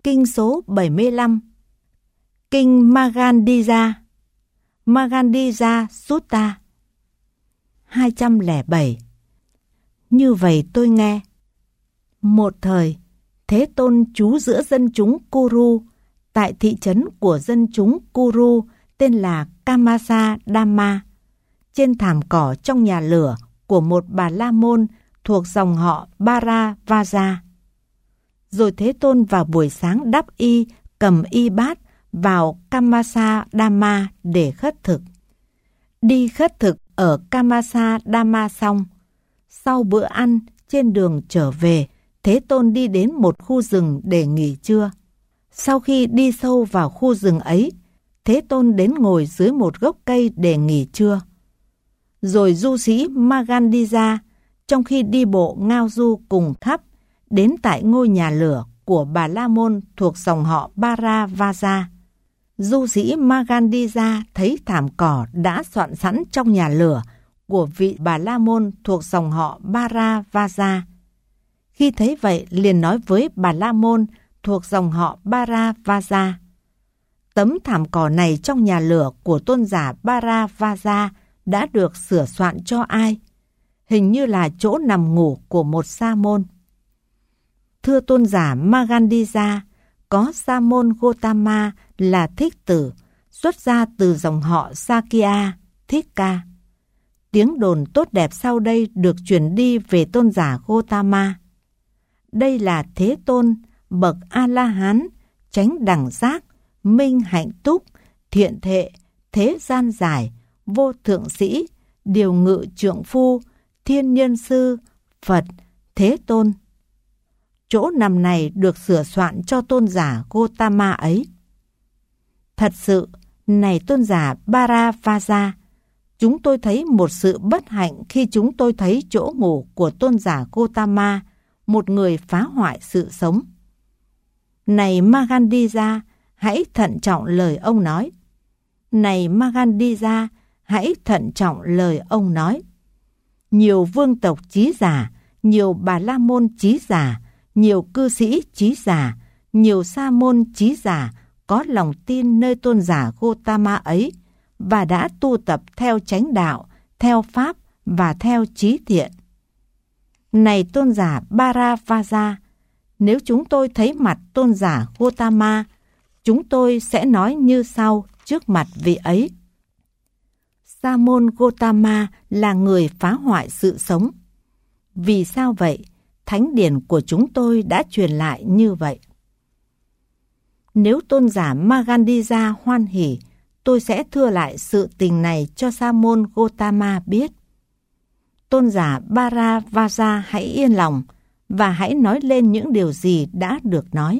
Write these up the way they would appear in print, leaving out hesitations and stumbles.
Kinh số 75. Kinh Magandhija Sutta. 207. Như vậy tôi nghe. Một thời, Thế Tôn trú giữa dân chúng Kuru, tại thị trấn của dân chúng Kuru tên là Kamasa Dhamma, trên thảm cỏ trong nhà lửa của một Bà La Môn thuộc dòng họ Bharavaja. Rồi Thế Tôn vào buổi sáng đắp y, cầm y bát vào Kamasa Dhamma để khất thực. Đi khất thực ở Kamasa Dhamma xong, sau bữa ăn trên đường trở về, Thế Tôn đi đến một khu rừng để nghỉ trưa. Sau khi đi sâu vào khu rừng ấy, Thế Tôn đến ngồi dưới một gốc cây để nghỉ trưa. Rồi du sĩ Magandhija, trong khi đi bộ ngao du cùng khắp, đến tại ngôi nhà lửa của Bà La Môn thuộc dòng họ Bharavaja. Du sĩ Magandhija thấy thảm cỏ đã soạn sẵn trong nhà lửa của vị Bà La Môn thuộc dòng họ Bharavaja. Khi thấy vậy liền nói với Bà La Môn thuộc dòng họ Bharavaja: tấm thảm cỏ này trong nhà lửa của tôn giả Bharavaja đã được sửa soạn cho ai? Hình như là chỗ nằm ngủ của một sa môn. Thưa tôn giả Magandhija, có sa môn Gotama là thích tử, xuất ra từ dòng họ Sakya, Thích Ca. Tiếng đồn tốt đẹp sau đây được truyền đi về tôn giả Gotama. Đây là Thế Tôn, bậc A-la-hán, chánh đẳng giác, minh hạnh túc, thiện thệ, thế gian giải, vô thượng sĩ, điều ngự trượng phu, thiên nhân sư, Phật, Thế Tôn. Chỗ nằm này được sửa soạn cho tôn giả Gotama ấy. Thật sự, này tôn giả Bharavaja, chúng tôi thấy một sự bất hạnh khi chúng tôi thấy chỗ ngủ của tôn giả Gotama, một người phá hoại sự sống. Này Magandhija, hãy thận trọng lời ông nói. Này Magandhija, hãy thận trọng lời ông nói. Nhiều vương tộc trí giả, nhiều Bà La Môn trí giả, nhiều cư sĩ trí giả, nhiều sa môn trí giả có lòng tin nơi tôn giả Gotama ấy và đã tu tập theo chánh đạo, theo pháp và theo trí thiện. Này tôn giả Bharavaja, nếu chúng tôi thấy mặt tôn giả Gotama, chúng tôi sẽ nói như sau trước mặt vị ấy. Sa môn Gotama là người phá hoại sự sống. Vì sao vậy? Thánh điển của chúng tôi đã truyền lại như vậy. Nếu tôn giả Magandhija hoan hỉ, tôi sẽ thưa lại sự tình này cho sa môn Gotama biết. Tôn giả Bharavaja hãy yên lòng và hãy nói lên những điều gì đã được nói.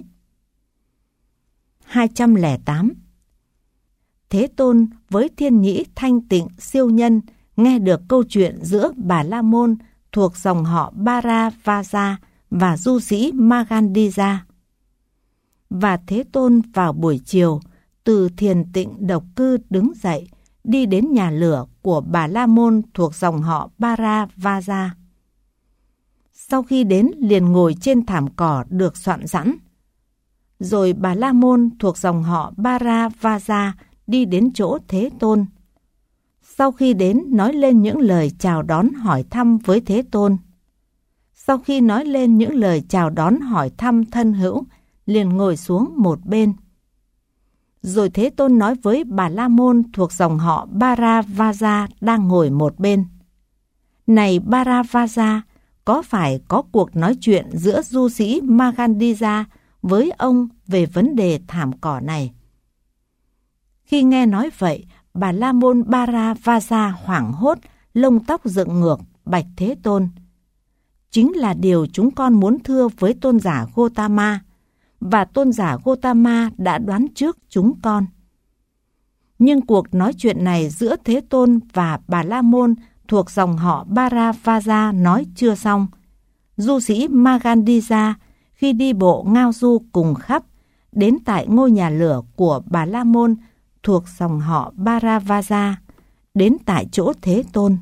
208. Thế Tôn với thiên nhĩ thanh tịnh siêu nhân nghe được câu chuyện giữa Bà La Môn thuộc dòng họ Bharavaja và du sĩ Magandhija. Và Thế Tôn vào buổi chiều từ thiền tịnh độc cư đứng dậy, đi đến nhà lửa của Bà La Môn thuộc dòng họ Bharavaja. Sau khi đến liền ngồi trên thảm cỏ được soạn sẵn. Rồi Bà La Môn thuộc dòng họ Bharavaja đi đến chỗ Thế Tôn. Sau khi đến nói lên những lời chào đón hỏi thăm với Thế Tôn. Sau khi nói lên những lời chào đón hỏi thăm thân hữu, liền ngồi xuống một bên. Rồi Thế Tôn nói với Bà La Môn thuộc dòng họ Bharavaja đang ngồi một bên. Này Bharavaja, có phải có cuộc nói chuyện giữa du sĩ Magandhija với ông về vấn đề thảm cỏ này? Khi nghe nói vậy, Bà La Môn Bharavaja hoảng hốt, lông tóc dựng ngược, bạch Thế Tôn. Chính là điều chúng con muốn thưa với tôn giả Gotama, và tôn giả Gotama đã đoán trước chúng con. Nhưng cuộc nói chuyện này giữa Thế Tôn và Bà La Môn thuộc dòng họ Bharavaja nói chưa xong. Du sĩ Magandhija khi đi bộ ngao du cùng khắp, đến tại ngôi nhà lửa của Bà La Môn thuộc dòng họ Bharavaja, đến tại chỗ Thế Tôn.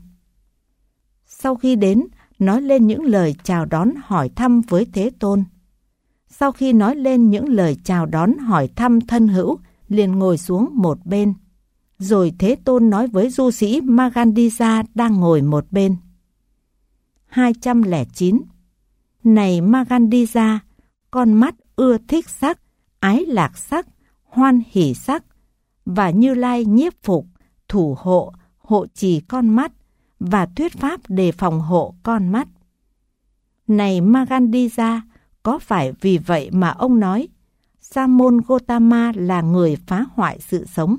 Sau khi đến, nói lên những lời chào đón hỏi thăm với Thế Tôn. sau khi nói lên những lời chào đón hỏi thăm thân hữu, liền ngồi xuống một bên. Rồi Thế Tôn nói với du sĩ Magandisa đang ngồi một bên. 209. Này Magandisa, con mắt ưa thích sắc, ái lạc sắc, hoan hỷ sắc, và Như Lai nhiếp phục, thủ hộ, hộ trì con mắt, và thuyết pháp để phòng hộ con mắt. Này Magandisa, có phải vì vậy mà ông nói Sa môn Gotama là người phá hoại sự sống?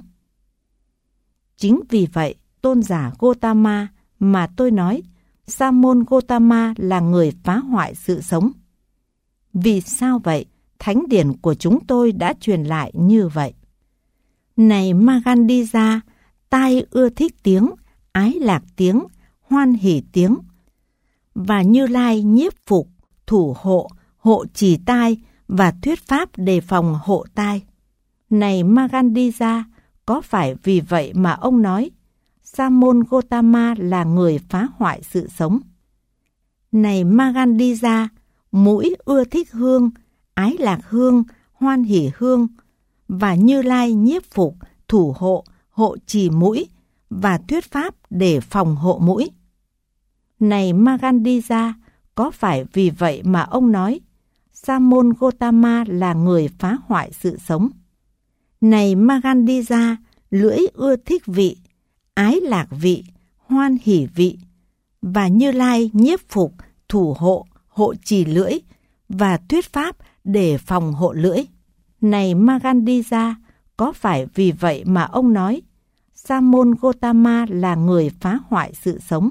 Chính vì vậy, tôn giả Gotama, mà tôi nói Sa môn Gotama là người phá hoại sự sống. Vì sao vậy? Thánh điển của chúng tôi đã truyền lại như vậy. Này Magandisa, tai ưa thích tiếng, ái lạc tiếng, hoan hỷ tiếng, và Như Lai nhiếp phục, thủ hộ, hộ trì tai, và thuyết pháp đề phòng hộ tai. Này Magandisa, có phải vì vậy mà ông nói Sa môn Gotama là người phá hoại sự sống? Này Magandisa, mũi ưa thích hương, ái lạc hương, hoan hỷ hương, và Như Lai nhiếp phục, thủ hộ, hộ trì mũi, và thuyết pháp để phòng hộ mũi. Này Magandisa, có phải vì vậy mà ông nói Sa môn Gotama là người phá hoại sự sống? Này Magandisa, lưỡi ưa thích vị, ái lạc vị, hoan hỷ vị, và Như Lai nhiếp phục, thủ hộ, hộ trì lưỡi, và thuyết pháp để phòng hộ lưỡi. Này Magandisa, có phải vì vậy mà ông nói Sa môn Gotama là người phá hoại sự sống?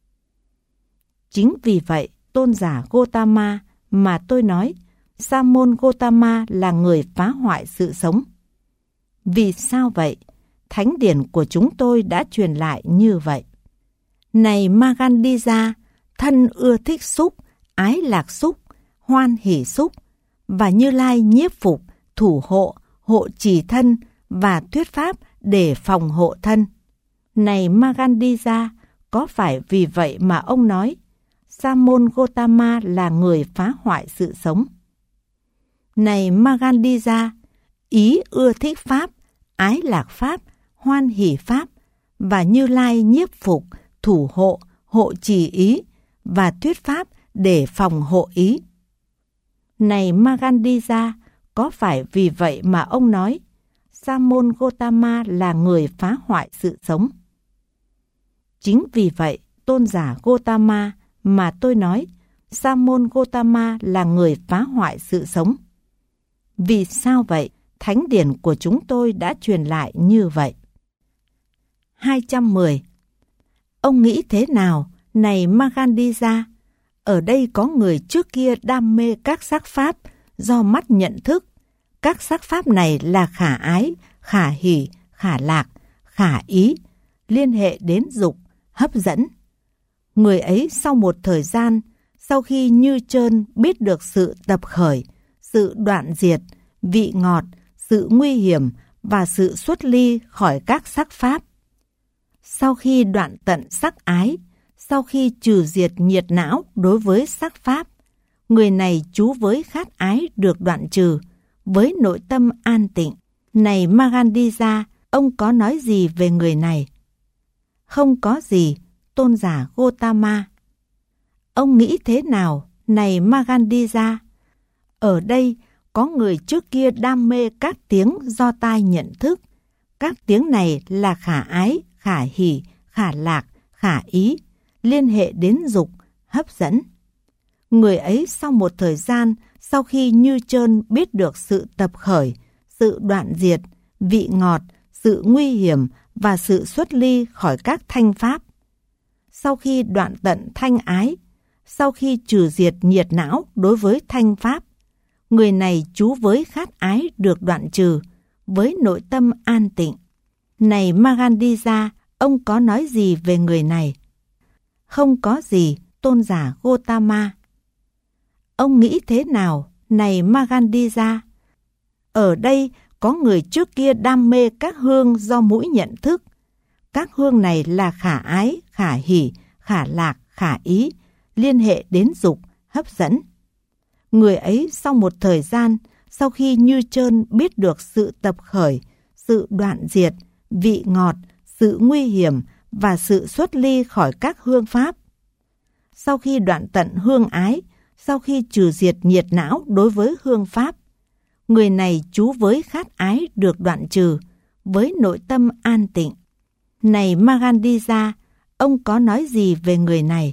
Chính vì vậy, tôn giả Gotama, mà tôi nói Sa môn Gotama là người phá hoại sự sống. Vì sao vậy? Thánh điển của chúng tôi đã truyền lại như vậy. Này Magandisa, thân ưa thích xúc, ái lạc xúc, hoan hỷ xúc, và Như Lai nhiếp phục, thủ hộ, hộ trì thân, và thuyết pháp để phòng hộ thân. Này Magandisa, có phải vì vậy mà ông nói Sa môn Gotama là người phá hoại sự sống? Này Magandisa, ý ưa thích pháp, ái lạc pháp, hoan hỷ pháp, và Như Lai nhiếp phục, thủ hộ, hộ trì ý, và thuyết pháp để phòng hộ ý. Này Magandisa, có phải vì vậy mà ông nói Sa môn Gotama là người phá hoại sự sống? Chính vì vậy, tôn giả Gotama, mà tôi nói Sa môn Gotama là người phá hoại sự sống. Vì sao vậy? Thánh điển của chúng tôi đã truyền lại như vậy. 210. Ông nghĩ thế nào, này Magandisa? Ở đây có người trước kia đam mê các sắc pháp do mắt nhận thức. Các sắc pháp này là khả ái, khả hỷ, khả lạc, khả ý, liên hệ đến dục, hấp dẫn. Người ấy sau một thời gian, sau khi như trơn biết được sự tập khởi, sự đoạn diệt, vị ngọt, sự nguy hiểm và sự xuất ly khỏi các sắc pháp. Sau khi đoạn tận sắc ái, sau khi trừ diệt nhiệt não đối với sắc pháp, người này trú với khát ái được đoạn trừ, với nội tâm an tịnh. Này Magandisa, ông có nói gì về người này? Không có gì, tôn giả Gotama. Ông nghĩ thế nào, này Magandisa? Ở đây có người trước kia đam mê các tiếng do tai nhận thức. Các tiếng này là khả ái, khả hỷ, khả lạc, khả ý, liên hệ đến dục, hấp dẫn. Người ấy sau một thời gian, sau khi như trơn biết được sự tập khởi, sự đoạn diệt, vị ngọt, sự nguy hiểm và sự xuất ly khỏi các thanh pháp. Sau khi đoạn tận thanh ái, sau khi trừ diệt nhiệt não đối với thanh pháp, người này trú với khát ái được đoạn trừ, với nội tâm an tịnh. Này Magandisa, ông có nói gì về người này? Không có gì, tôn giả Gotama. Ông nghĩ thế nào, này Magandisa? Ở đây có người trước kia đam mê các hương do mũi nhận thức. Các hương này là khả ái, khả hỷ, khả lạc, khả ý, liên hệ đến dục, hấp dẫn. Người ấy sau một thời gian, sau khi như trơn biết được sự tập khởi, sự đoạn diệt, vị ngọt, sự nguy hiểm và sự xuất ly khỏi các hương pháp. Sau khi đoạn tận hương ái, sau khi trừ diệt nhiệt não đối với hương pháp, người này trú với khát ái được đoạn trừ, với nội tâm an tịnh. Này Magandija, ông có nói gì về người này?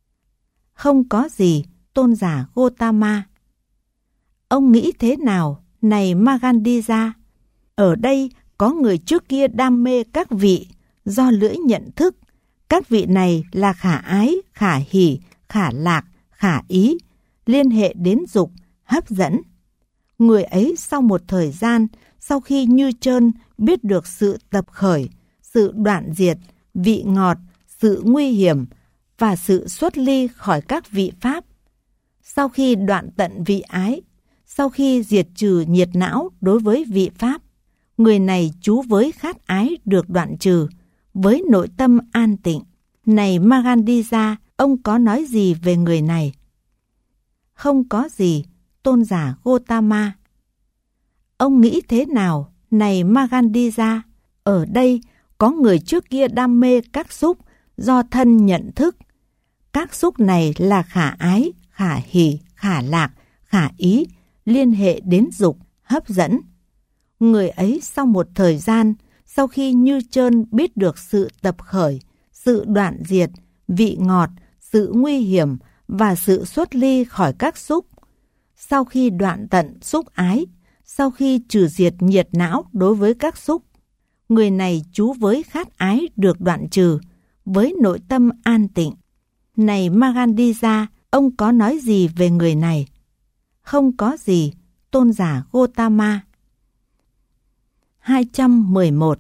Không có gì, tôn giả Gotama. Ông nghĩ thế nào, này Magandija? Ở đây có người trước kia đam mê các vị do lưỡi nhận thức. Các vị này là khả ái, khả hỷ, khả lạc, khả ý, liên hệ đến dục, hấp dẫn. Người ấy sau một thời gian, sau khi như trơn biết được sự tập khởi, sự đoạn diệt, vị ngọt, sự nguy hiểm và sự xuất ly khỏi các vị pháp. Sau khi đoạn tận vị ái, sau khi diệt trừ nhiệt não đối với vị pháp, người này trú với khát ái được đoạn trừ, với nội tâm an tịnh. Này Magandija, ông có nói gì về người này? Không có gì, tôn giả Gotama. Ông nghĩ thế nào, này Magandija? Ở đây có người trước kia đam mê các xúc do thân nhận thức. Các xúc này là khả ái, khả hỷ, khả lạc, khả ý, liên hệ đến dục, hấp dẫn. Người ấy sau một thời gian, sau khi như trơn biết được sự tập khởi, sự đoạn diệt, vị ngọt, sự nguy hiểm và sự xuất ly khỏi các xúc, sau khi đoạn tận xúc ái, sau khi trừ diệt nhiệt não đối với các xúc, người này trú với khát ái được đoạn trừ, với nội tâm an tịnh. Này Magandija, ông có nói gì về người này? Không có gì, tôn giả Gotama. 211.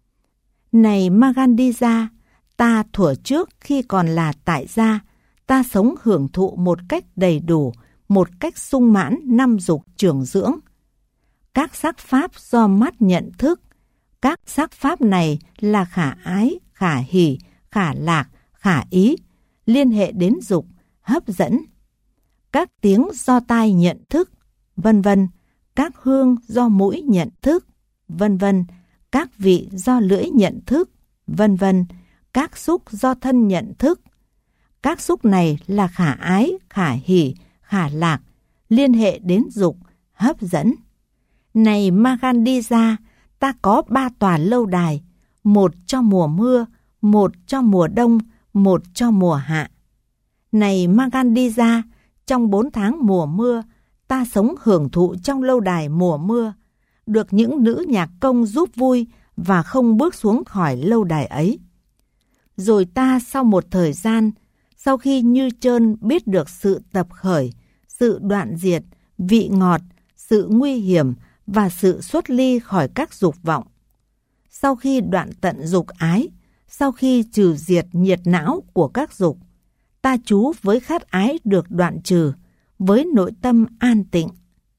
Này Magandija, ta thuở trước khi còn là tại gia, ta sống hưởng thụ một cách đầy đủ, một cách sung mãn năm dục trưởng dưỡng. Các sắc pháp do mắt nhận thức, các sắc pháp này là khả ái, khả hỷ, khả lạc, khả ý, liên hệ đến dục, hấp dẫn. Các tiếng do tai nhận thức, vân vân, các hương do mũi nhận thức, vân vân, các vị do lưỡi nhận thức, vân vân, các xúc do thân nhận thức. Các xúc này là khả ái, khả hỷ, khả lạc, liên hệ đến dục, hấp dẫn. Này Magandija, ta có 3 tòa lâu đài, một cho mùa mưa, một cho mùa đông, một cho mùa hạ. Này Magandija, trong 4 tháng mùa mưa, ta sống hưởng thụ trong lâu đài mùa mưa, được những nữ nhạc công giúp vui và không bước xuống khỏi lâu đài ấy. Rồi ta sau một thời gian, sau khi như trơn biết được sự tập khởi, sự đoạn diệt, vị ngọt, sự nguy hiểm và sự xuất ly khỏi các dục vọng, sau khi đoạn tận dục ái, sau khi trừ diệt nhiệt não của các dục, ta trú với khát ái được đoạn trừ, với nội tâm an tịnh.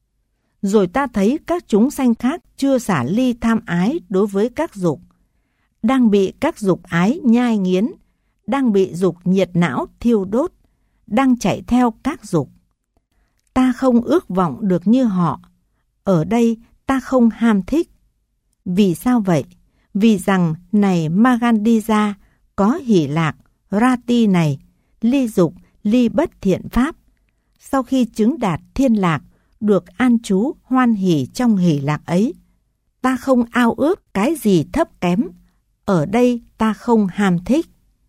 Rồi ta thấy các chúng sanh khác chưa xả ly tham ái đối với các dục, đang bị các dục ái nhai nghiến, đang bị dục nhiệt não thiêu đốt, đang chạy theo các dục. Ta không ước vọng được như họ. Ở đây ta không ham thích. Vì sao vậy? Vì rằng này Magandija, có hỷ lạc, rati này, ly dục, ly bất thiện pháp. Sau khi chứng đạt thiên lạc, được an trú hoan hỷ trong hỷ lạc ấy. Ta không ao ước cái gì thấp kém. Ở đây ta không ham thích.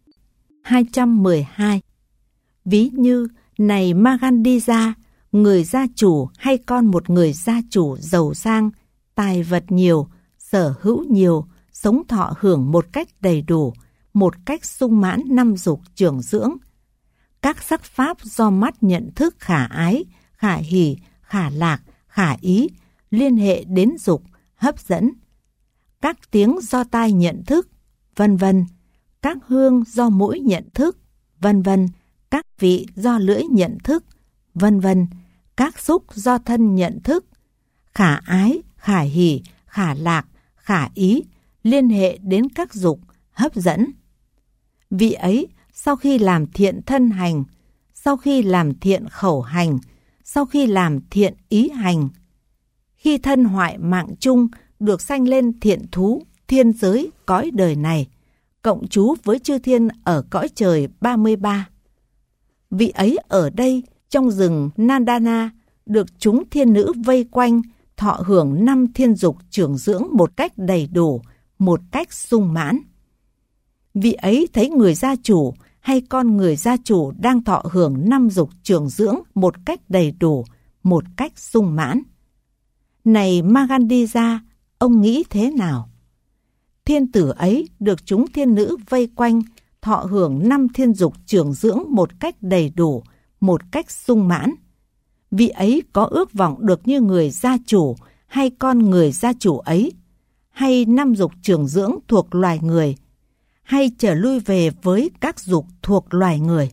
212. Ví như, này Magandija, người gia chủ hay con một người gia chủ giàu sang, tài vật nhiều, sở hữu nhiều, sống thọ hưởng một cách đầy đủ, một cách sung mãn năm dục trưởng dưỡng. Các sắc pháp do mắt nhận thức khả ái, khả hỷ, khả lạc, khả ý, liên hệ đến dục, hấp dẫn. Các tiếng do tai nhận thức, vân vân, các hương do mũi nhận thức, vân vân, các vị do lưỡi nhận thức, vân vân, các xúc do thân nhận thức, khả ái, khả hỷ, khả lạc, khả ý, liên hệ đến các dục, hấp dẫn. Vị ấy, sau khi làm thiện thân hành, sau khi làm thiện khẩu hành, sau khi làm thiện ý hành. Khi thân hoại mạng chung được sanh lên thiện thú, thiên giới, cõi đời này, cộng trú với chư thiên ở cõi trời 33. Vị ấy ở đây trong rừng Nandana được chúng thiên nữ vây quanh, thọ hưởng 5 thiên dục trưởng dưỡng một cách đầy đủ, một cách sung mãn. Vị ấy thấy người gia chủ hay con người gia chủ đang thọ hưởng 5 dục trưởng dưỡng một cách đầy đủ, một cách sung mãn. Này Magandija, ông nghĩ thế nào? Thiên tử ấy được chúng thiên nữ vây quanh, thọ hưởng 5 thiên dục trưởng dưỡng một cách đầy đủ, một cách sung mãn. Vị ấy có ước vọng được như người gia chủ hay con người gia chủ ấy, hay 5 dục trưởng dưỡng thuộc loài người, hay trở lui về với các dục thuộc loài người?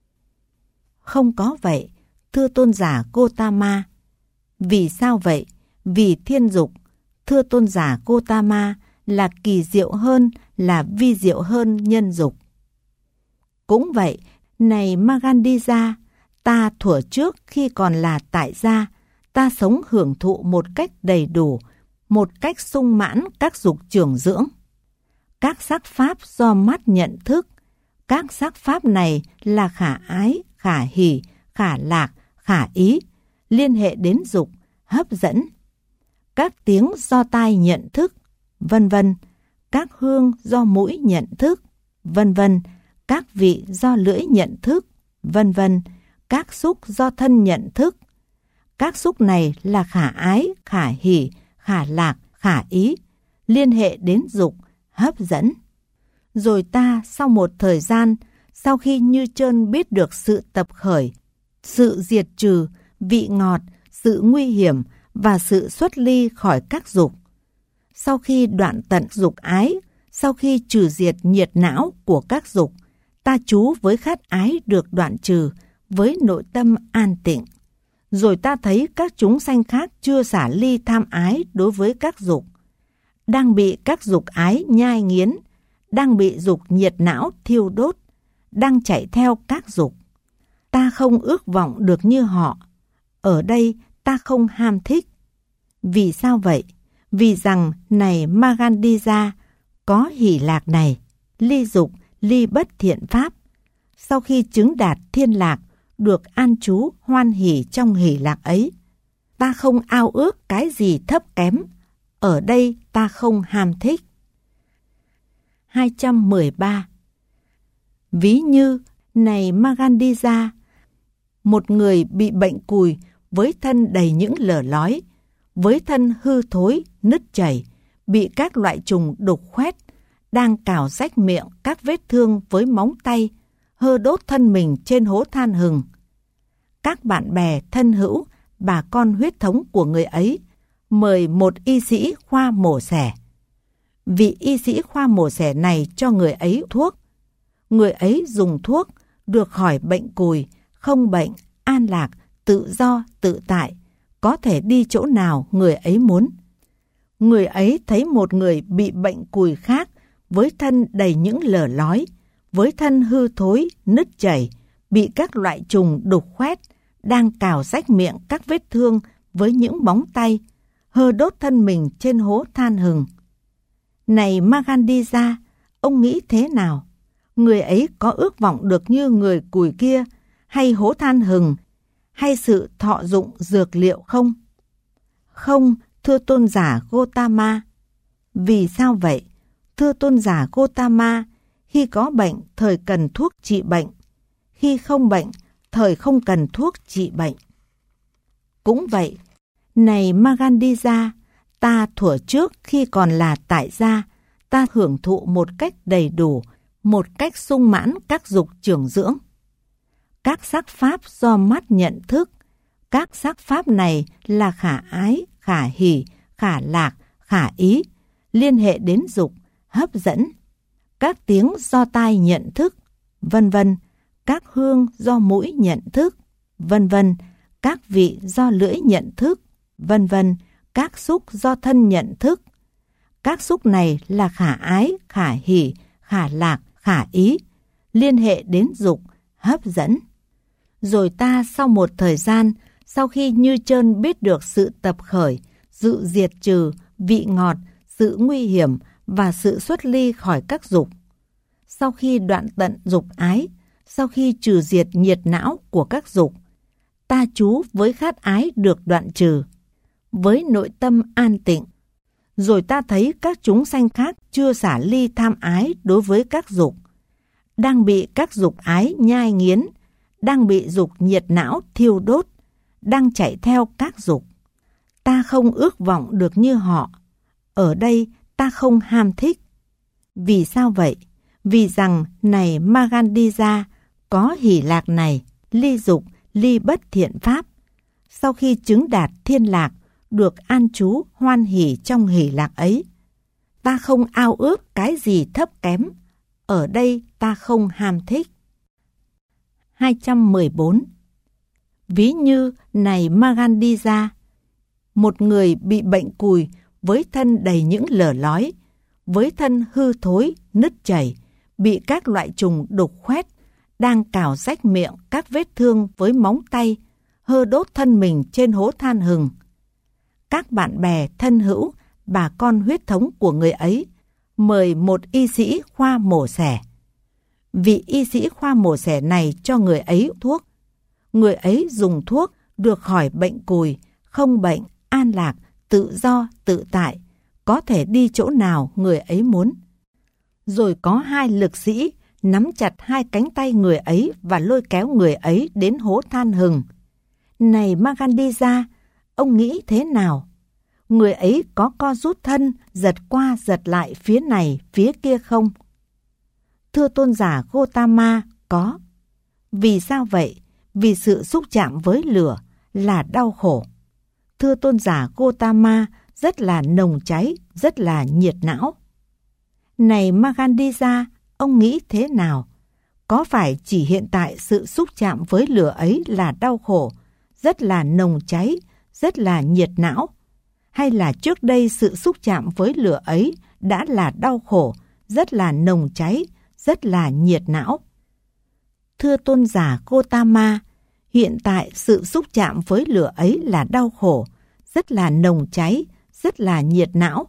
Không có vậy, thưa tôn giả Gotama. Vì sao vậy? Vì thiên dục, thưa tôn giả Gotama, là kỳ diệu hơn, là vi diệu hơn nhân dục. Cũng vậy, này Magandija, ta thuở trước khi còn là tại gia, ta sống hưởng thụ một cách đầy đủ, một cách sung mãn các dục trưởng dưỡng. Các sắc pháp do mắt nhận thức, các sắc pháp này là khả ái, khả hỷ, khả lạc, khả ý, liên hệ đến dục, hấp dẫn. Các tiếng do tai nhận thức, vân vân, các hương do mũi nhận thức, vân vân, các vị do lưỡi nhận thức, vân vân, các xúc do thân nhận thức. Các xúc này là khả ái, khả hỷ, khả lạc, khả ý, liên hệ đến dục, hấp dẫn. Rồi ta sau một thời gian, sau khi như trơn biết được sự tập khởi, sự diệt trừ, vị ngọt, sự nguy hiểm và sự xuất ly khỏi các dục, sau khi đoạn tận dục ái, sau khi trừ diệt nhiệt não của các dục, ta trú với khát ái được đoạn trừ, với nội tâm an tịnh. Rồi ta thấy các chúng sanh khác chưa xả ly tham ái đối với các dục, đang bị các dục ái nhai nghiến, đang bị dục nhiệt não thiêu đốt, đang chạy theo các dục. Ta không ước vọng được như họ. Ở đây ta không ham thích. Vì sao vậy? Vì rằng, này Magandija, có hỷ lạc này, ly dục, ly bất thiện pháp. Sau khi chứng đạt thiên lạc, được an trú hoan hỷ trong hỷ lạc ấy. Ta không ao ước cái gì thấp kém. Ở đây ta không ham thích. 213. Ví như, này Magandija, một người bị bệnh cùi với thân đầy những lở lói, với thân hư thối, nứt chảy, bị các loại trùng đục khoét, đang cào rách miệng các vết thương với móng tay, hơ đốt thân mình trên hố than hừng. Các bạn bè, thân hữu, bà con huyết thống của người ấy mời một y sĩ khoa mổ xẻ. Vị y sĩ khoa mổ xẻ này cho người ấy thuốc. Người ấy dùng thuốc, được khỏi bệnh cùi, không bệnh, an lạc, tự do, tự tại, có thể đi chỗ nào người ấy muốn. Người ấy thấy một người bị bệnh cùi khác, với thân đầy những lở lói, với thân hư thối, nứt chảy, bị các loại trùng đục khoét, đang cào rách miệng các vết thương với những móng tay, hơ đốt thân mình trên hố than hừng. Này Magandija, ông nghĩ thế nào? Người ấy có ước vọng được như người cùi kia, hay hố than hừng, hay sự thọ dụng dược liệu không? Không, thưa tôn giả Gotama. Vì sao vậy? Thưa tôn giả Gotama, khi có bệnh, thời cần thuốc trị bệnh. Khi không bệnh, thời không cần thuốc trị bệnh. Cũng vậy, này Magandija, ta thuở trước khi còn là tại gia, ta hưởng thụ một cách đầy đủ, một cách sung mãn các dục trưởng dưỡng. Các sắc pháp do mắt nhận thức, các sắc pháp này là khả ái, khả hỷ, khả lạc, khả ý, liên hệ đến dục, hấp dẫn. Các tiếng do tai nhận thức, vân vân, các hương do mũi nhận thức, vân vân, các vị do lưỡi nhận thức, vân vân, các xúc do thân nhận thức. Các xúc này là khả ái, khả hỷ, khả lạc, khả ý, liên hệ đến dục, hấp dẫn. Rồi ta sau một thời gian, Sau khi Như Trơn biết được sự tập khởi, sự diệt trừ, vị ngọt, sự nguy hiểm và sự xuất ly khỏi các dục. Sau khi đoạn tận dục ái, sau khi trừ diệt nhiệt não của các dục, ta trú với khát ái được đoạn trừ, với nội tâm an tịnh. Rồi ta thấy các chúng sanh khác chưa xả ly tham ái đối với các dục, đang bị các dục ái nhai nghiến, đang bị dục nhiệt não thiêu đốt, đang chạy theo các dục. Ta không ước vọng được như họ. Ở đây ta không ham thích. Vì sao vậy? Vì rằng này Magandija, có hỷ lạc này, ly dục, ly bất thiện pháp. Sau khi chứng đạt thiên lạc, được an trú hoan hỷ trong hỷ lạc ấy. Ta không ao ước cái gì thấp kém. Ở đây ta không ham thích. 214. Ví như này Magandija, một người bị bệnh cùi với thân đầy những lở lói, với thân hư thối, nứt chảy, bị các loại trùng đục khoét, đang cào rách miệng các vết thương với móng tay, hơ đốt thân mình trên hố than hừng. Các bạn bè, thân hữu, bà con huyết thống của người ấy mời một y sĩ khoa mổ xẻ. Vị y sĩ khoa mổ xẻ này cho người ấy thuốc. Người ấy dùng thuốc được khỏi bệnh cùi, không bệnh, an lạc, tự do, tự tại, có thể đi chỗ nào người ấy muốn. Rồi có hai lực sĩ nắm chặt hai cánh tay người ấy và lôi kéo người ấy đến hố than hừng. Này Magandija, ông nghĩ thế nào? Người ấy có co rút thân, giật qua giật lại phía này, phía kia không? Thưa tôn giả Gotama, có. Vì sao vậy? Vì sự xúc chạm với lửa là đau khổ. Thưa tôn giả Gotama, rất là nồng cháy, rất là nhiệt não. Này Magandija, ông nghĩ thế nào? Có phải chỉ hiện tại sự xúc chạm với lửa ấy là đau khổ, rất là nồng cháy, rất là nhiệt não? Hay là trước đây sự xúc chạm với lửa ấy đã là đau khổ, rất là nồng cháy, rất là nhiệt não? Thưa tôn giả Gotama, hiện tại sự xúc chạm với lửa ấy là đau khổ, rất là nồng cháy, rất là nhiệt não.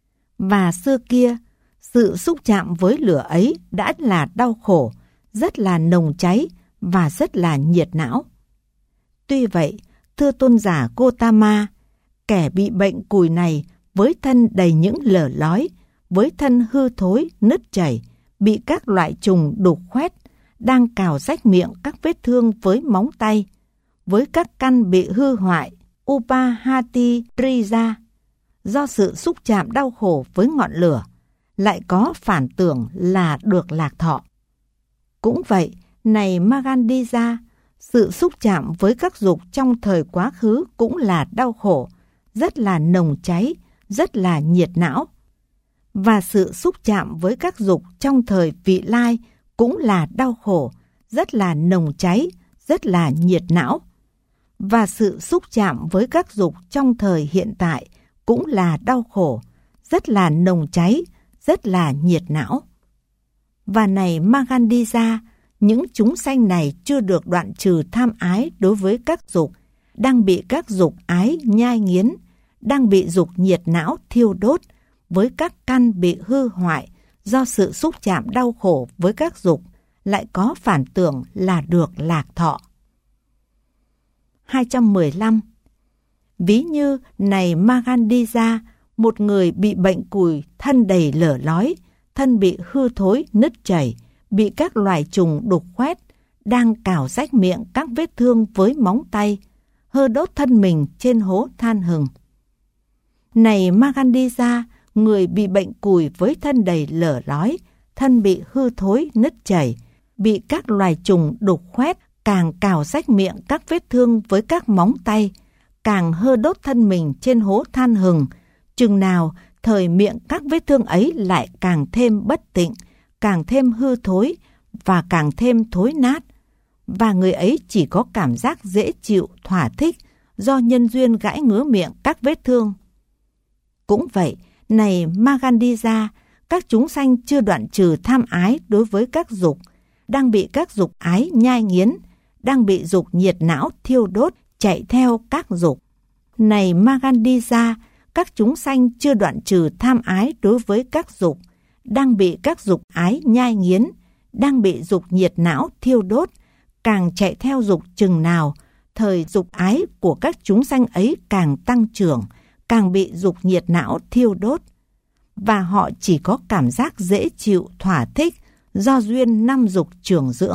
Và xưa kia, sự xúc chạm với lửa ấy đã là đau khổ, rất là nồng cháy và rất là nhiệt não. Tuy vậy, thưa tôn giả Gotama, kẻ bị bệnh cùi này với thân đầy những lở lói, với thân hư thối, nứt chảy, bị các loại trùng đục khoét, đang cào rách miệng các vết thương với móng tay, với các căn bị hư hoại, Upahati Trija, do sự xúc chạm đau khổ với ngọn lửa, lại có phản tưởng là được lạc thọ. Cũng vậy, này Magandija, sự xúc chạm với các dục trong thời quá khứ cũng là đau khổ, rất là nồng cháy, rất là nhiệt não. Và sự xúc chạm với các dục trong thời vị lai cũng là đau khổ, rất là nồng cháy, rất là nhiệt não. Và sự xúc chạm với các dục trong thời hiện tại cũng là đau khổ, rất là nồng cháy, rất là nhiệt não. Và này Magandija, những chúng sanh này chưa được đoạn trừ tham ái đối với các dục, đang bị các dục ái nhai nghiến, đang bị dục nhiệt não thiêu đốt, với các căn bị hư hoại do sự xúc chạm đau khổ với các dục, lại có phản tưởng là được lạc thọ. 215. Ví như này Magandija, một người bị bệnh cùi, thân đầy lở lói, thân bị hư thối, nứt chảy, bị các loài trùng đục khoét, đang cào rách miệng các vết thương với móng tay, hơ đốt thân mình trên hố than hừng. Này Magandija, người bị bệnh cùi với thân đầy lở lói, thân bị hư thối, nứt chảy, bị các loài trùng đục khoét, càng cào rách miệng các vết thương với các móng tay, càng hơ đốt thân mình trên hố than hừng, chừng nào thời miệng các vết thương ấy lại càng thêm bất tịnh, càng thêm hư thối và càng thêm thối nát, và người ấy chỉ có cảm giác dễ chịu, thỏa thích do nhân duyên gãi ngứa miệng các vết thương. Cũng vậy, này Magandija, các chúng sanh chưa đoạn trừ tham ái đối với các dục, đang bị các dục ái nhai nghiến, đang bị dục nhiệt não thiêu đốt, chạy theo các dục. Này Magandija, các chúng sanh chưa đoạn trừ tham ái đối với các dục, đang bị các dục ái nhai nghiến, đang bị dục nhiệt não thiêu đốt, càng chạy theo dục chừng nào, thời dục ái của các chúng sanh ấy càng tăng trưởng, càng bị dục nhiệt não thiêu đốt. Và họ chỉ có cảm giác dễ chịu, thỏa thích do duyên năm dục trưởng dưỡng.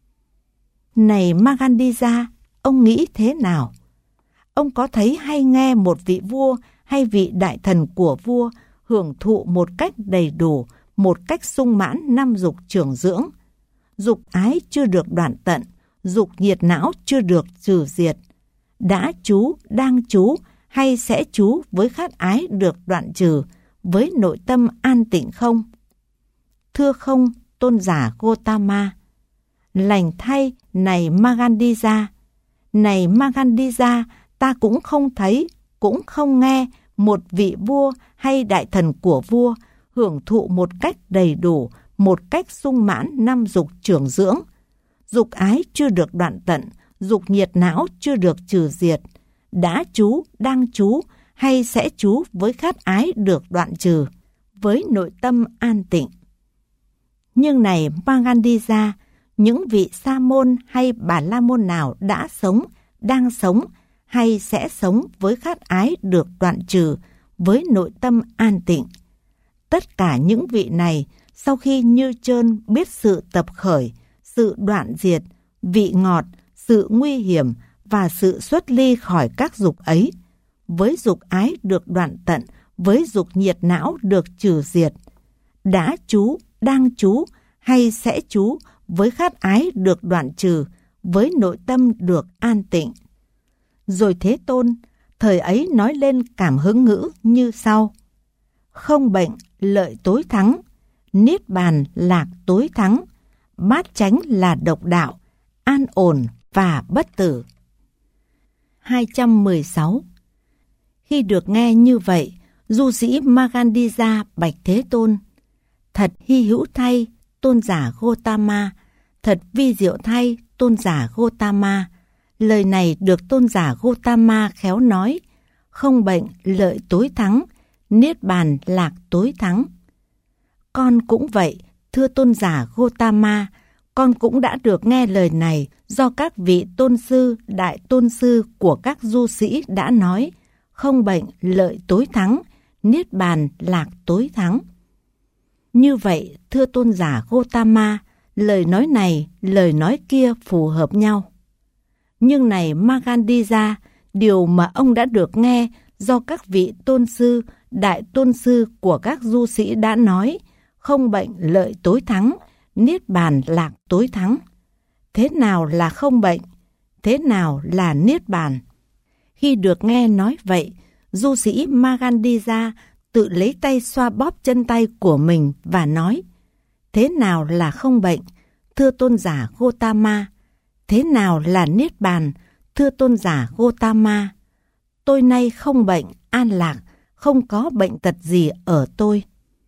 Này Magandija, ông nghĩ thế nào? Ông có thấy hay nghe một vị vua hay vị đại thần của vua hưởng thụ một cách đầy đủ, một cách sung mãn năm dục trưởng dưỡng? Dục ái chưa được đoạn tận, dục nhiệt não chưa được trừ diệt. Đã trú, đang trú hay sẽ trú với khát ái được đoạn trừ, với nội tâm an tịnh không? Thưa không, tôn giả Gotama. Lành thay, này Magandija. Này Magandija, ta cũng không thấy, cũng không nghe một vị vua hay đại thần của vua hưởng thụ một cách đầy đủ, một cách sung mãn năm dục trưởng dưỡng. Dục ái chưa được đoạn tận, dục nhiệt não chưa được trừ diệt. Đã trú, đang trú hay sẽ trú với khát ái được đoạn trừ, với nội tâm an tịnh. Nhưng này Magandija, những vị sa môn hay bà la môn nào đã sống, đang sống hay sẽ sống với khát ái được đoạn trừ, với nội tâm an tịnh. Tất cả những vị này, sau khi như trơn biết sự tập khởi, sự đoạn diệt, vị ngọt, sự nguy hiểm và sự xuất ly khỏi các dục ấy, với dục ái được đoạn tận, với dục nhiệt não được trừ diệt, đã trú, đang trú hay sẽ trú với khát ái được đoạn trừ, với nội tâm được an tịnh. Rồi Thế Tôn, thời ấy nói lên cảm hứng ngữ như sau: không bệnh, lợi tối thắng, niết bàn lạc tối thắng, bát chánh là độc đạo, an ổn và bất tử. 216. Khi được nghe như vậy, du sĩ Magandija bạch Thế Tôn: thật hy hữu thay, tôn giả Gotama, thật vi diệu thay, tôn giả Gotama. Lời này được tôn giả Gotama khéo nói: không bệnh, lợi tối thắng, niết bàn lạc tối thắng. Con cũng vậy, thưa tôn giả Gotama, con cũng đã được nghe lời này do các vị tôn sư, đại tôn sư của các du sĩ đã nói: không bệnh, lợi tối thắng, niết bàn lạc tối thắng. Như vậy, thưa tôn giả Gotama, lời nói này, lời nói kia phù hợp nhau. Nhưng này Magandija, điều mà ông đã được nghe do các vị tôn sư, đại tôn sư của các du sĩ đã nói: không bệnh, lợi tối thắng, niết bàn lạc tối thắng. Thế nào là không bệnh? Thế nào là niết bàn? Khi được nghe nói vậy, du sĩ Magandija tự lấy tay xoa bóp chân tay của mình và nói: thế nào là không bệnh, thưa tôn giả Gotama? Thế nào là niết bàn, thưa tôn giả Gotama? Tôi nay không bệnh, an lạc, không có bệnh tật gì ở tôi.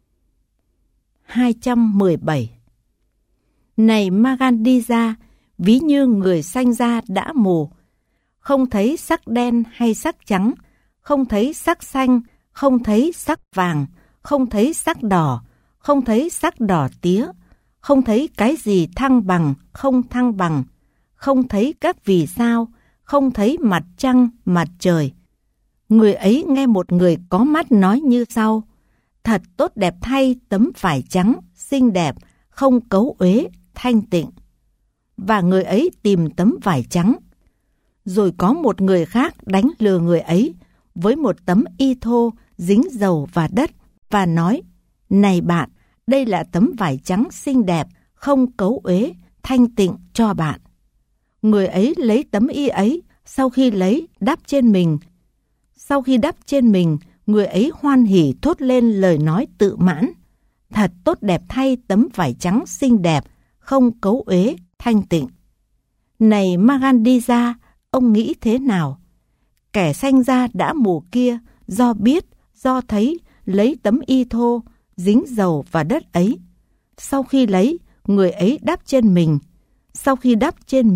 217. Này Magandija, ví như người sanh ra đã mù, không thấy sắc đen hay sắc trắng, không thấy sắc xanh, không thấy sắc vàng, không thấy sắc đỏ, không thấy sắc đỏ tía, không thấy cái gì thăng bằng, không thăng bằng, không thấy các vì sao, không thấy mặt trăng, mặt trời. Người ấy nghe một người có mắt nói như sau: thật tốt đẹp thay tấm vải trắng, xinh đẹp, không cấu uế, thanh tịnh. Và người ấy tìm tấm vải trắng. Rồi có một người khác đánh lừa người ấy với một tấm y thô dính dầu và đất và nói: này bạn, đây là tấm vải trắng xinh đẹp, không cấu uế, thanh tịnh cho bạn. Người ấy lấy tấm y ấy, sau khi lấy đắp trên mình. Sau khi đắp trên mình, người ấy hoan hỉ thốt lên lời nói tự mãn: thật tốt đẹp thay tấm vải trắng xinh đẹp, không cấu uế, thanh tịnh. Này Magandija, ông nghĩ thế nào? Kẻ sanh ra đã mù kia, do biết, do thấy, lấy tấm y thô, dính dầu và đất ấy. Sau khi lấy, người ấy đắp trên mình. Sau khi đắp trên mình,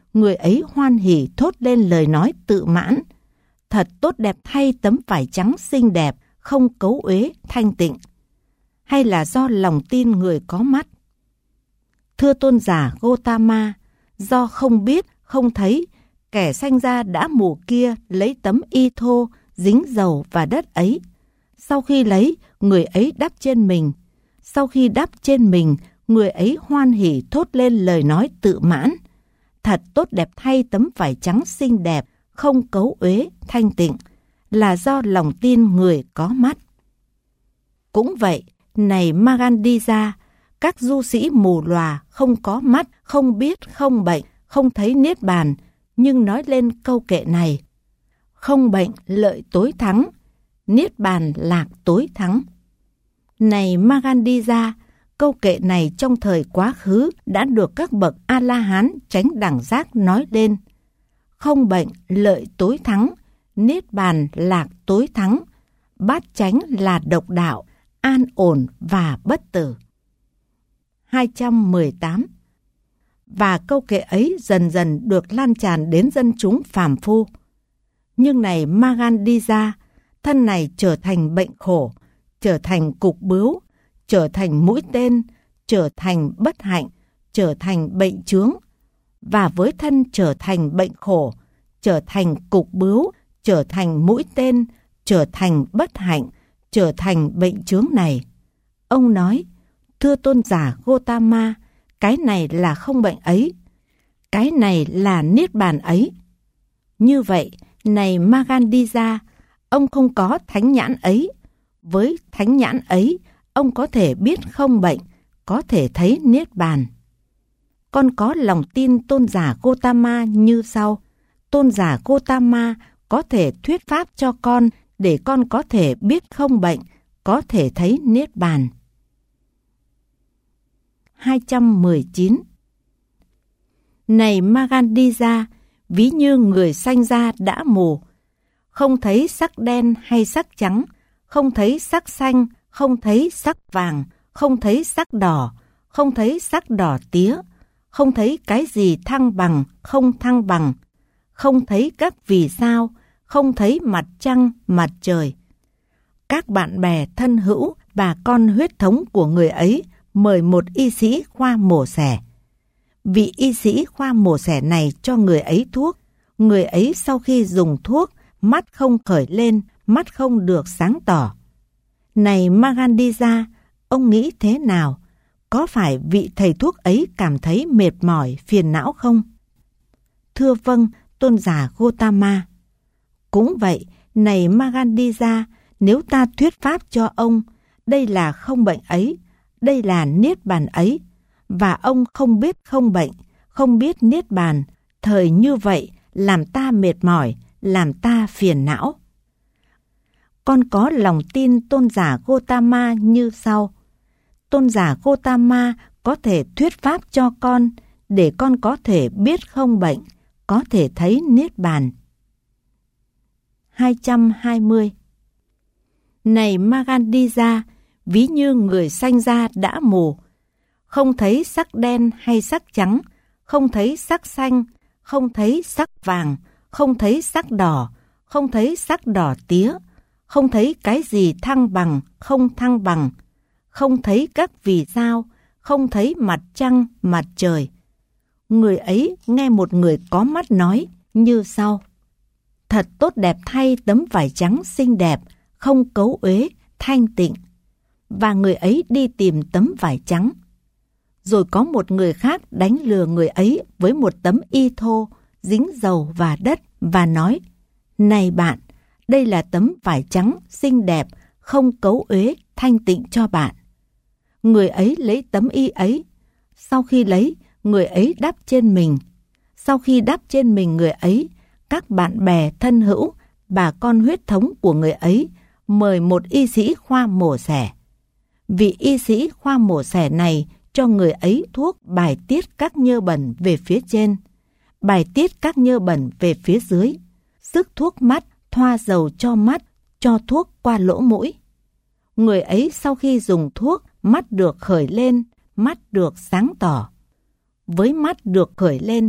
người ấy hoan hỉ thốt lên lời nói tự mãn. Thật tốt đẹp thay tấm vải trắng xinh đẹp, không cấu uế, thanh tịnh. Hay là do lòng tin người có mắt? Thưa tôn giả Gotama, do không biết, không thấy, kẻ sanh ra đã mù kia lấy tấm y thô, dính dầu và đất ấy. Sau khi lấy, người ấy đắp trên mình. Sau khi đắp trên mình, người ấy hoan hỉ thốt lên lời nói tự mãn. Thật tốt đẹp thay tấm vải trắng xinh đẹp, không cấu uế, thanh tịnh, là do lòng tin người có mắt. Cũng vậy, này Magandija, các du sĩ mù lòa, không có mắt, không biết, không bệnh, không thấy niết bàn, nhưng nói lên câu kệ này: không bệnh lợi tối thắng, niết bàn lạc tối thắng. Này Magandija, câu kệ này trong thời quá khứ đã được các bậc A-la-hán chánh đẳng giác nói lên. Không bệnh lợi tối thắng, niết bàn lạc tối thắng, bát chánh là độc đạo, an ổn và bất tử. 218. Và câu kệ ấy dần dần được lan tràn đến dân chúng phàm phu. Nhưng này Magandija, thân này trở thành bệnh khổ, trở thành cục bướu, trở thành mũi tên, trở thành bất hạnh, trở thành bệnh chướng. Và với thân trở thành bệnh khổ, trở thành cục bướu, trở thành mũi tên, trở thành bất hạnh, trở thành bệnh chướng này, ông nói: thưa tôn giả Gotama, cái này là không bệnh ấy, cái này là niết bàn ấy. Như vậy, này Magandija, ông không có thánh nhãn ấy. Với thánh nhãn ấy, ông có thể biết không bệnh, có thể thấy niết bàn. Con có lòng tin tôn giả Gotama như sau. Tôn giả Gotama có thể thuyết pháp cho con để con có thể biết không bệnh, có thể thấy niết bàn. 219. Này Magandija, ví như người sanh ra đã mù, không thấy sắc đen hay sắc trắng, không thấy sắc xanh, không thấy sắc vàng, không thấy sắc đỏ, không thấy sắc đỏ tía, không thấy cái gì thăng bằng, không thăng bằng, không thấy các vì sao, không thấy mặt trăng, mặt trời. Các bạn bè thân hữu, bà con huyết thống của người ấy mời một y sĩ khoa mổ xẻ. Vị y sĩ khoa mổ xẻ này cho người ấy thuốc. Người ấy sau khi dùng thuốc, mắt không khởi lên, mắt không được sáng tỏ. Này Magandija, ông nghĩ thế nào? Có phải vị thầy thuốc ấy cảm thấy mệt mỏi, phiền não không? Thưa vâng, tôn giả Gotama. Cũng vậy, này Magandija, nếu ta thuyết pháp cho ông, đây là không bệnh ấy, đây là niết bàn ấy, và ông không biết không bệnh, không biết niết bàn, thời như vậy làm ta mệt mỏi, làm ta phiền não. Con có lòng tin tôn giả Gotama như sau. Tôn giả Gotama có thể thuyết pháp cho con để con có thể biết không bệnh, có thể thấy niết bàn. 220. Này Magandija, ví như người sanh ra đã mù, không thấy sắc đen hay sắc trắng, không thấy sắc xanh, không thấy sắc vàng, không thấy sắc đỏ, không thấy sắc đỏ tía, không thấy cái gì thăng bằng, không thăng bằng, không thấy các vì sao, không thấy mặt trăng, mặt trời. Người ấy nghe một người có mắt nói như sau: thật tốt đẹp thay tấm vải trắng xinh đẹp, không cấu uế, thanh tịnh. Và người ấy đi tìm tấm vải trắng. Rồi có một người khác đánh lừa người ấy với một tấm y thô, dính dầu và đất và nói: này bạn, đây là tấm vải trắng xinh đẹp, không cấu uế, thanh tịnh cho bạn. Người ấy lấy tấm y ấy. Sau khi lấy, người ấy đắp trên mình. Sau khi đắp trên mình người ấy, các bạn bè thân hữu, bà con huyết thống của người ấy mời một y sĩ khoa mổ xẻ. Vị y sĩ khoa mổ xẻ này cho người ấy thuốc bài tiết các nhơ bẩn về phía trên, bài tiết các nhơ bẩn về phía dưới, sức thuốc mắt, thoa dầu cho mắt, cho thuốc qua lỗ mũi. Người ấy sau khi dùng thuốc, mắt được khởi lên, mắt được sáng tỏ. Với mắt được khởi lên,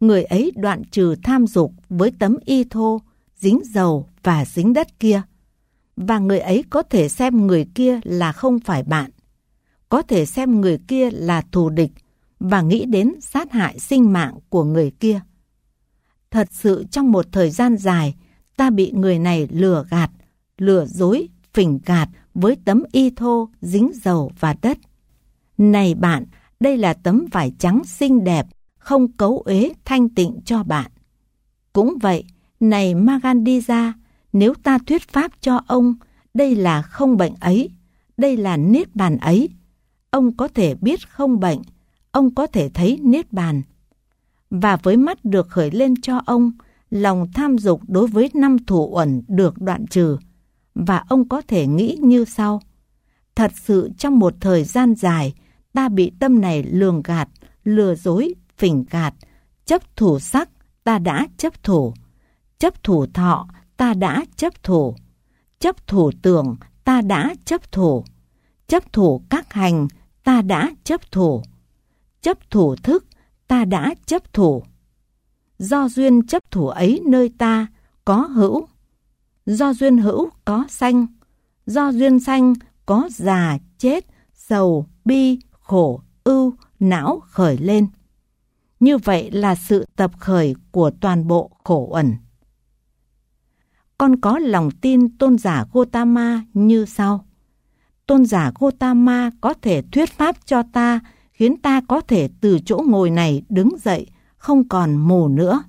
người ấy đoạn trừ tham dục với tấm y thô, dính dầu và dính đất kia. Và người ấy có thể xem người kia là không phải bạn, có thể xem người kia là thù địch và nghĩ đến sát hại sinh mạng của người kia. Thật sự trong một thời gian dài, ta bị người này lừa gạt, lừa dối, phỉnh gạt với tấm y thô, dính dầu và đất. Này bạn, đây là tấm vải trắng xinh đẹp, không cấu uế thanh tịnh cho bạn. Cũng vậy, này Magandija, nếu ta thuyết pháp cho ông, đây là không bệnh ấy, đây là niết bàn ấy, ông có thể biết không bệnh, ông có thể thấy niết bàn. Và với mắt được khởi lên cho ông, lòng tham dục đối với 5 thủ uẩn được đoạn trừ, và ông có thể nghĩ như sau: thật sự trong một thời gian dài, ta bị tâm này lường gạt, lừa dối, phỉnh gạt. Chấp thủ sắc, ta đã chấp thủ. Chấp thủ thọ, ta đã chấp thủ. Chấp thủ tưởng, ta đã chấp thủ. Chấp thủ các hành, ta đã chấp thủ. Chấp thủ thức, ta đã chấp thủ. Do duyên chấp thủ ấy nơi ta có hữu. Do duyên hữu có sanh. Do duyên sanh có già, chết, sầu, bi, khổ, ưu, não khởi lên. Như vậy là sự tập khởi của toàn bộ khổ uẩn. Con có lòng tin tôn giả Gotama như sau. Tôn giả Gotama có thể thuyết pháp cho ta, khiến ta có thể từ chỗ ngồi này đứng dậy, không còn mù nữa.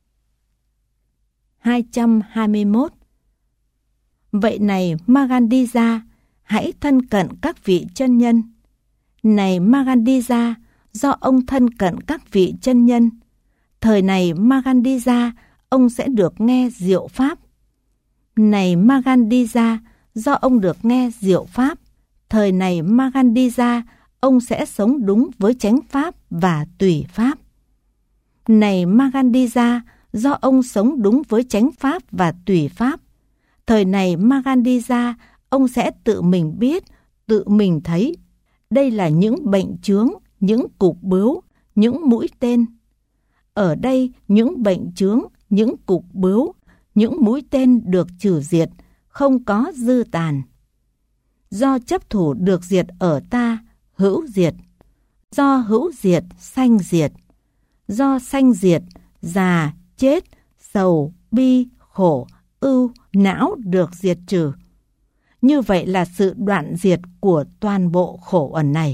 221. Vậy này Magandija, hãy thân cận các vị chân nhân. Này Magandija, do ông thân cận các vị chân nhân, thời này Magandija, ông sẽ được nghe diệu pháp. Này Magandija, do ông được nghe diệu pháp, thời này Magandija, ông sẽ sống đúng với chánh pháp và tùy pháp. Này Magandija, do ông sống đúng với chánh pháp và tùy pháp, thời này Magandija, ông sẽ tự mình biết, tự mình thấy. Đây là những bệnh chướng, những cục bướu, những mũi tên. Ở đây, những bệnh chướng, những cục bướu, những mũi tên được trừ diệt, không có dư tàn. Do chấp thủ được diệt ở ta, hữu diệt. Do hữu diệt, sanh diệt. Do sanh diệt, già, chết, sầu, bi, khổ, ưu, não được diệt trừ. Như vậy là sự đoạn diệt của toàn bộ khổ uẩn này.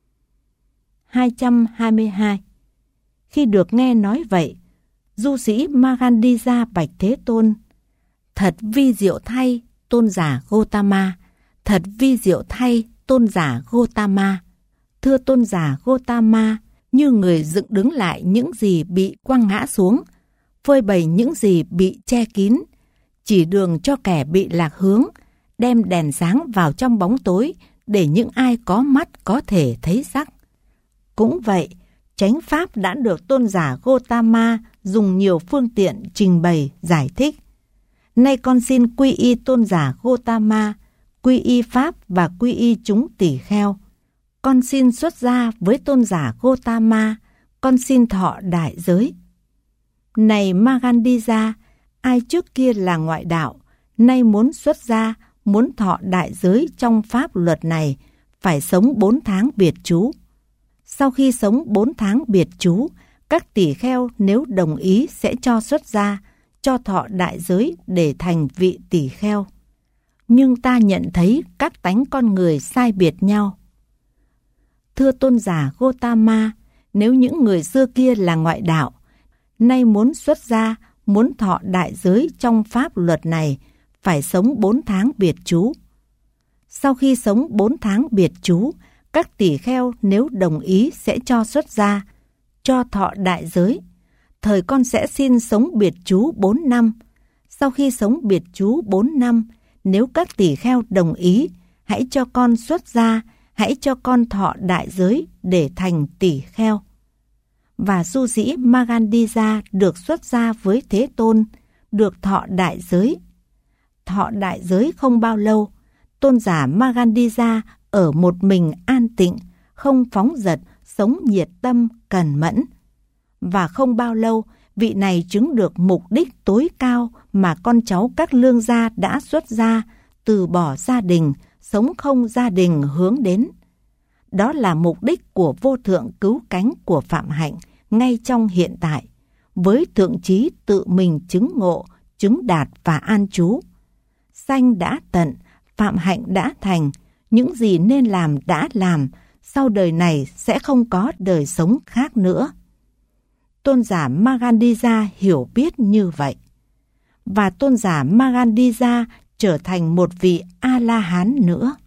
222. Khi được nghe nói vậy, du sĩ Magandija bạch Thế Tôn: thật vi diệu thay, tôn giả Gotama! Thật vi diệu thay, tôn giả Gotama! Thưa tôn giả Gotama, như người dựng đứng lại những gì bị quăng ngã xuống, phơi bày những gì bị che kín, chỉ đường cho kẻ bị lạc hướng, đem đèn sáng vào trong bóng tối để những ai có mắt có thể thấy sắc. Cũng vậy, chánh pháp đã được tôn giả Gotama dùng nhiều phương tiện trình bày, giải thích. Nay con xin quy y tôn giả Gotama, quy y pháp và quy y chúng tỷ kheo. Con xin xuất gia với tôn giả Gotama, con xin thọ đại giới. Này Magandija, ai trước kia là ngoại đạo, nay muốn xuất gia, muốn thọ đại giới trong pháp luật này, phải sống 4 tháng biệt trú. Sau khi sống 4 tháng biệt trú, các tỷ kheo nếu đồng ý sẽ cho xuất gia, cho thọ đại giới để thành vị tỷ kheo. Nhưng ta nhận thấy các tánh con người sai biệt nhau. Thưa tôn giả Gotama, nếu những người xưa kia là ngoại đạo, nay muốn xuất gia, muốn thọ đại giới trong pháp luật này, phải sống 4 tháng biệt trú. Sau khi sống 4 tháng biệt trú, các tỷ kheo nếu đồng ý sẽ cho xuất gia, cho thọ đại giới. Thời con sẽ xin sống biệt trú 4 năm. Sau khi sống biệt trú 4 năm, nếu các tỷ kheo đồng ý, hãy cho con xuất gia, hãy cho con thọ đại giới để thành tỷ kheo. Và du sĩ Magandija được xuất gia với Thế Tôn, được thọ đại giới. Thọ đại giới không bao lâu, tôn giả Magandija ở một mình an tịnh, không phóng dật, sống nhiệt tâm, cẩn mẫn. Và không bao lâu, vị này chứng được mục đích tối cao mà con cháu các lương gia đã xuất gia, từ bỏ gia đình, sống không gia đình hướng đến. Đó là mục đích của vô thượng cứu cánh của Phạm Hạnh ngay trong hiện tại, với thượng trí tự mình chứng ngộ, chứng đạt và an trú. Sanh đã tận, Phạm Hạnh đã thành, những gì nên làm đã làm, sau đời này sẽ không có đời sống khác nữa. Tôn giả Magandija hiểu biết như vậy. Và tôn giả Magandija trở thành một vị A-la-hán nữa.